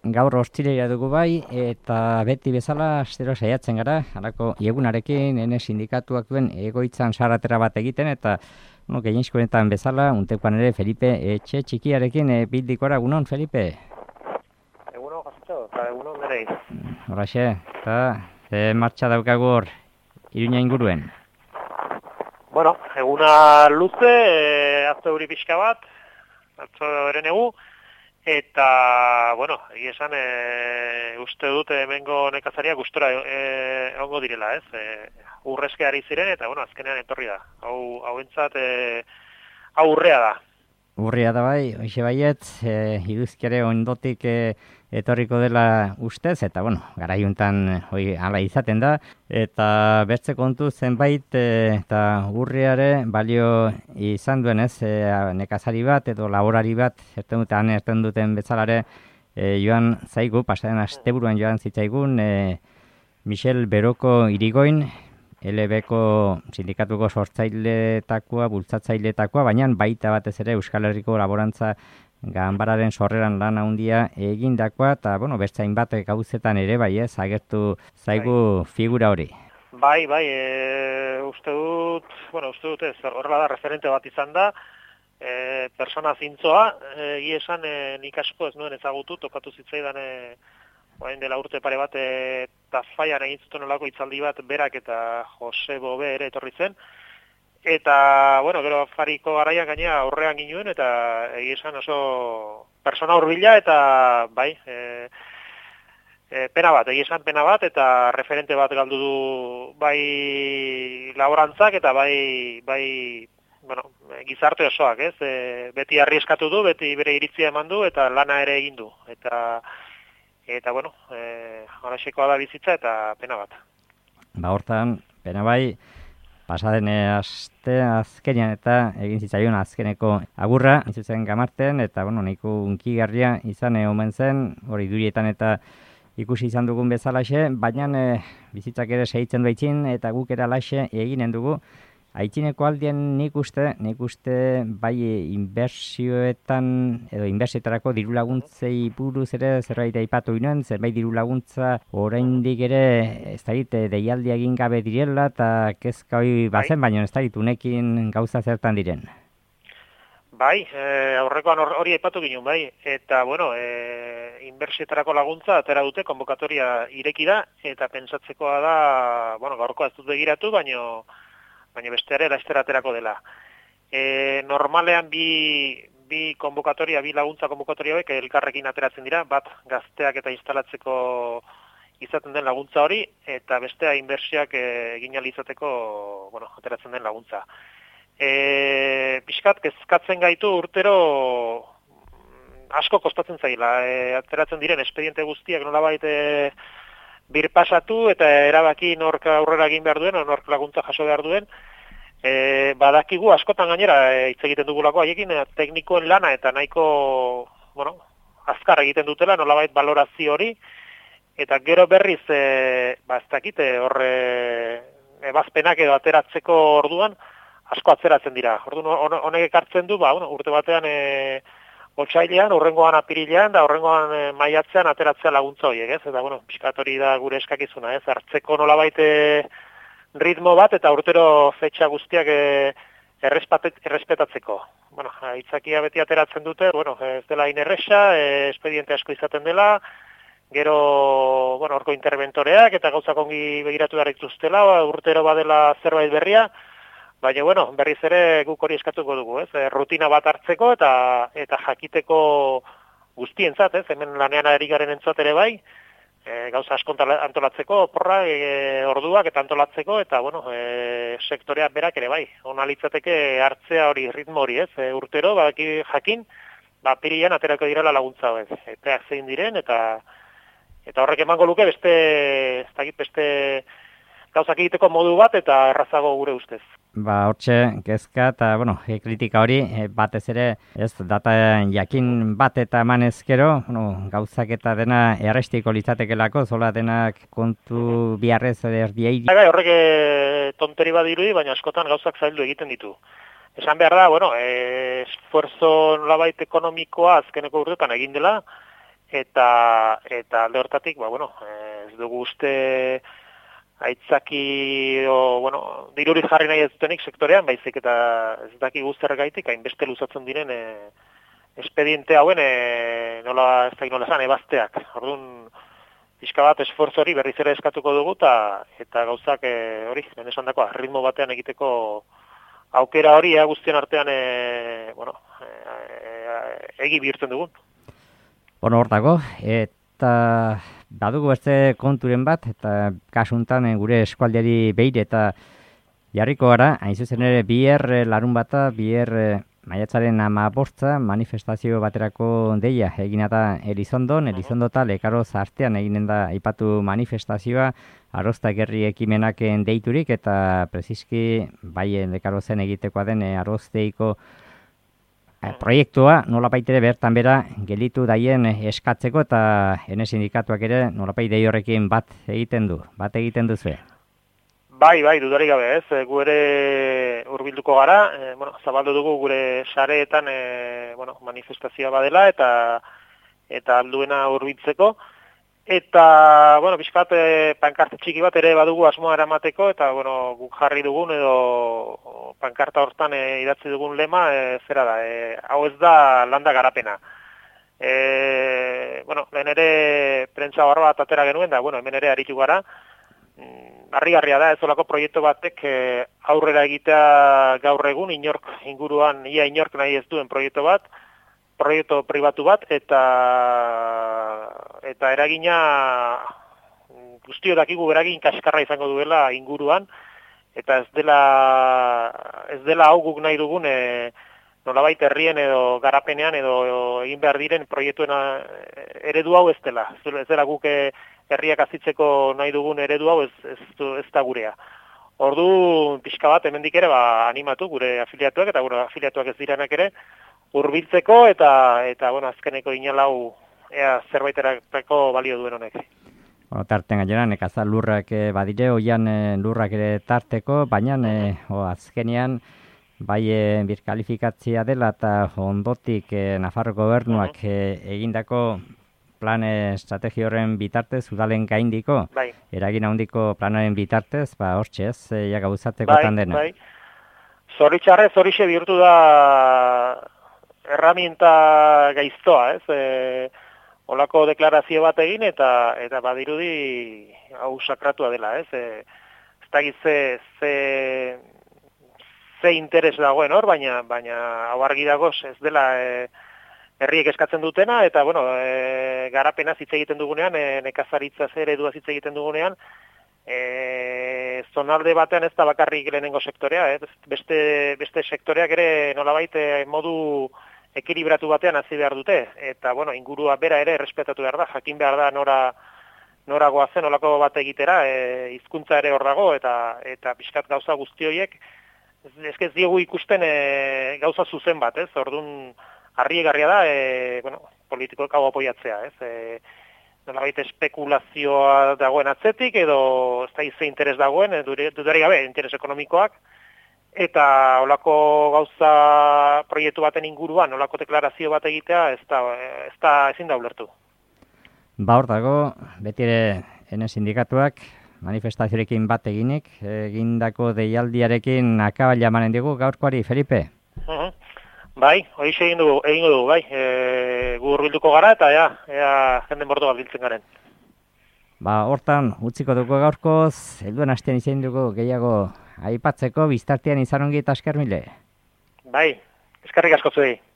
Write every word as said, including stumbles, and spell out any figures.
gaur ostirela dugu bai, eta beti bezala astero saiatzen gara, halako egunarekin, ene sindikatuak duen egoitzan saratera bat egiten, eta no, gehienezkoenetan bezala, untekoan ere Felipe etxe txikiarekin e, bildikora, egunon, Felipe? Egunon, jasotxo, eta egunon nerei. Horaxe, eta ze martxa daukagu hor, Iruña inguruen? Bueno, eguna luze, e, azte euri pixka bat, atzo eren egu, eta, bueno, egia esan, e, uste dut hemengo nekazaria gustora e, ongo direla, ez? E, urrezke ari ziren, eta, bueno, azkenean etorri da. Hau, hau entzat, e, hau urrea da. Urria da bai, hoxe baiet, e, iruzkiare ondotik e, etorriko dela ustez, eta, bueno, garaiuntan hoi hala izaten da, eta bertze kontu zenbait e, eta urriare balio izan duen ez, e, nekazari bat edo laborari bat, erten duten, erten duten bezalare, e, joan zaigu, pasaren asteburuan joan zitzaigun, e, Michel Beroko Irigoin, L B-ko sindikatuko sortzailetakoa, bultzatzailetakoa, baina baita batez ere Euskal Herriko laborantza ganbararen sorreran lan handia egindakoa, eta, bueno, beste hainbat gauzetan ere, bai ez, agertu zaigu bai. Figura hori. Bai, bai, e, uste dut, bueno, uste dut ez, horrela da, referente bat izan da, e, persona zintzoa, egia esan e, nik asko ez nuen ezagutu, tokatu zitzaidan e, Oain dela urte pare bat, eta Tafaian egin zuten olako itzaldi bat berak eta Jose Bobe ere etorri zen. Eta, bueno, gero Fariko garaian gainea aurrean ginuen, eta egia esan oso persona hurbila eta, bai, e, e, pena bat, egia esan pena bat, eta referente bat galdu du bai laborantzak eta bai, bai, bueno, gizarte osoak, ez? E, beti arrieskatu du, beti bere iritzia eman du, eta lana ere egin du. Eta... Eta, bueno, e, horrexekoa da bizitza eta pena bat. Ba, hortan, pena bai, pasaden aste azkenean eta egin zitzaion azkeneko agurra, izuzen Gamarten, eta, bueno, nahiko unkigarria izan omen zen, hori durietan eta ikusi izan dugun bezalaxe, baina e, bizitzak ere segitzen duaitzin, eta guk era laxe eginen dugu. Aitzineko aldien nik uste, nik uste bai inbertsioetan, edo inbertsioetarako diru laguntzei buruz ere zerbait aipatu ginen, zerbait diru laguntza oraindik ere ez da dit deialdi egin gabe direla eta kezka hori bazen, baina ez da dit unekin gauza zertan diren. Bai, e, aurrekoan hori aipatu ginen, bai, eta bueno, e, inbertsioetarako laguntza atera dute, konbokatoria ireki da, eta pentsatzekoa da, bueno, gaurkoa ez dut begiratu, baina baina beste ere laiztera aterako dela. E, normalean bi, bi konbokatoria, bi laguntza konbokatoria hauek elkarrekin ateratzen dira, bat gazteak eta instalatzeko izaten den laguntza hori, eta bestea inbertsioak egin ahal izateko, bueno, ateratzen den laguntza. E, Piskat, kezkatzen gaitu urtero asko kostatzen zaila. E, ateratzen diren espediente guztiak nolabait e, birpasatu eta erabaki nork aurrera egin behar duen, nork laguntza jaso behar duen, e, badakigu askotan gainera hitz egiten dugulako haiekin, e, teknikoen lana eta nahiko, bueno, azkar egiten dutela, nolabait balorazio hori, eta gero berriz, e, ba, ez dakite, horre ebazpenak edo ateratzeko orduan, asko atzeratzen dira. Orduan honek ekartzen du, ba, bueno, urte batean, e, otsailean, horrengoan apirilean, da horrengoan e, maiatzean ateratzea laguntza horiek, ez? Eta, bueno, pixkat hori da gure eskakizuna, ez? Hartzeko nolabait ritmo bat eta urtero fetxa guztiak e, errespetatzeko. Bueno, aitzakia beti ateratzen dute, bueno, ez dela inerresa, e, espediente asko izaten dela, gero, bueno, orko interventoreak eta gauzak ongi begiratu behar dituztela, urtero badela zerbait berria, baina, bueno, berriz ere guk hori eskatuko dugu, ez? E, rutina bat hartzeko eta eta jakiteko guztientzat, ez? Hemen lanean ari garen entzat ere bai, e, gauza asko antolatzeko, porra, e, orduak eta antolatzeko, eta, bueno, e, sektoreak berak ere bai. Ona litzateke hartzea hori, ritmo hori, ez? E, urtero, badaki jakin, ba, pirian aterako direla laguntza, ez? Epeak zein diren, eta eta horrek emango luke beste, ez dakit, beste gauzak egiteko modu bat eta errazago gure ustez. Ba, hortxe, kezka eta, bueno, e, kritika hori, e, batez ere, ez, data jakin bat eta emanezkero, bueno, gauzak eta dena errestiko litzatekelako, zola denak kontu biharrez erdiei. Bai, horrek e, tonteri bat dirudi, baina askotan gauzak zaildu egiten ditu. Esan behar da, bueno, e, esfuerzo nolabait ekonomikoa azkeneko urtetan egin dela, eta eta alde hortatik, ba, bueno, ez dugu uste aitzaki, o, bueno, dirurik jarri nahi ez dutenik sektorean, baizik eta ez daki guztergaitik, hainbeste luzatzen diren e, espediente hauen e, nola, ez da nola esan, ebazteak. Orduan, pixka bat esfortzu hori berriz ere eskatuko dugu, ta, eta gauzak e, hori, ben esan dakoa, ritmo batean egiteko aukera hori ea guztien artean e, bueno, e, e, egi bihurtzen dugun. Bueno, hortako, eta badugu beste konturen bat, eta kasuntan gure eskualdeari behir eta jarriko gara, hain zuzen ere biher larun bata, biher maiatzaren hamabosta manifestazio baterako deia egina da Elizondon, Elizondo eta Lekaroz artean eginen da aipatu manifestazioa, arozta gerri ekimenak deiturik, eta preziski bai Lekarozen egitekoa den arozteiko proiektua nolapait ere bertan bera gelitu daien eskatzeko, eta ene sindikatuak ere nolapait dei horrekin bat egiten du, bat egiten duzu. Bai, bai, dudarik gabe, ez, gu ere hurbilduko gara, e, bueno, zabaldu dugu gure sareetan e, bueno, manifestazioa badela, eta eta alduena hurbiltzeko, eta, bueno, bizkat e, pankarte txiki bat ere badugu asmoa eramateko, eta, bueno, guk jarri dugun edo pankarta hortan e, idatzi dugun lema, e, zera da, e, hau ez da landa garapena. E, bueno, lehen ere prentsa barra bat atera genuen, da, bueno, hemen ere aritu gara, harrigarria da, ez olako proiektu batek e, aurrera egitea gaur egun, inork inguruan, ia inork nahi ez duen proiektu bat, proiektu pribatu bat, eta eta eragina guztio dakigu eragin kaskarra izango duela inguruan, eta ez dela ez dela hau guk nahi dugun e, nolabait herrien edo garapenean edo, edo egin behar diren proiektuen eredu hau ez dela. Ez dela guk e, herriak azitzeko nahi dugun eredu hau ez, ez, ez da gurea. Ordu pixka bat hemendik ere ba, animatu gure afiliatuak eta gure afiliatuak ez direnak ere hurbiltzeko eta eta bueno, azkeneko inalau ea zerbaiterako balio duen honek. Bueno, tarten gainera, nekazal lurrak e, badire, oian e, lurrak ere tarteko, baina e, o, azkenean bai e, birkalifikatzia dela eta ondotik e, Nafar gobernuak e, egindako plan estrategi horren bitartez, udalen gaindiko, bai. Eragin handiko planaren bitartez, ba hortxe ez, e, ja gauzateko bai, tandena. Bai. Zoritxarrez horixe bihurtu da erramienta gaiztoa, ez? E, olako deklarazio bat egin eta eta badirudi hau sakratua dela, ez? E, ez da ze, ze, ze interes dagoen hor, baina, baina hau argi dago ez dela e, herriek eskatzen dutena, eta bueno, e, garapena hitz egiten dugunean, e, nekazaritza zer eredua hitz egiten dugunean, e, zonalde batean ez da bakarrik lehenengo sektorea, eh? beste, beste sektoreak ere nolabait e, modu ekilibratu batean hasi behar dute, eta bueno, ingurua bera ere errespetatu behar da, jakin behar da nora, nora goazen olako bat egitera, e, hizkuntza ere hor dago, eta, eta pixkat gauza guzti horiek, ez ez diogu ikusten e, gauza zuzen bat, ez, orduan, harriegarria da, e, bueno, politikoek hau apoiatzea, ez? E, nolabait espekulazioa dagoen atzetik, edo ez da izze interes dagoen, dudari gabe, interes ekonomikoak, eta olako gauza proiektu baten inguruan, olako deklarazio bat egitea, ez da, ez da ezin da ulertu. Ba hor dago, beti ere ene sindikatuak, manifestaziorekin bat eginik, egindako deialdiarekin akabaila manen digu gaurkoari, Felipe? Uh-huh. Bai, hori egin dugu, egingo dugu, bai. E, gu hurbilduko gara eta ea, ea jenden bordo bat biltzen garen. Ba, hortan, utziko dugu gaurkoz, helduen hastean izan dugu gehiago aipatzeko, biztartean izan ongi eta esker mile. Bai, eskerrik asko zuei.